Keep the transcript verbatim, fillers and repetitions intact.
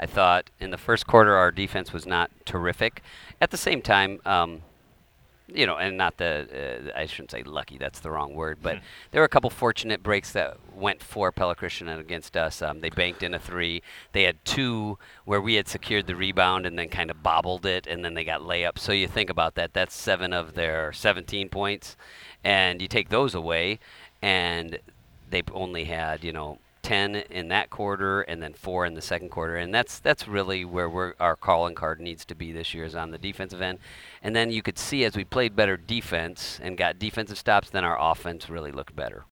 I thought in the first quarter our defense was not terrific. At the same time, um, you know, and not the, uh, I shouldn't say lucky, that's the wrong word, but there were a couple fortunate breaks that went for Pella Christian and against us. Um, they banked in a three. They had two where we had secured the rebound and then kind of bobbled it, and then they got layups. So you think about that, that's seven of their seventeen points, and you take those away, and they only had, you know, ten in that quarter and then four in the second quarter, and that's that's really where we're, our calling card needs to be this year is on the defensive end. And then you could see as we played better defense and got defensive stops, then our offense really looked better.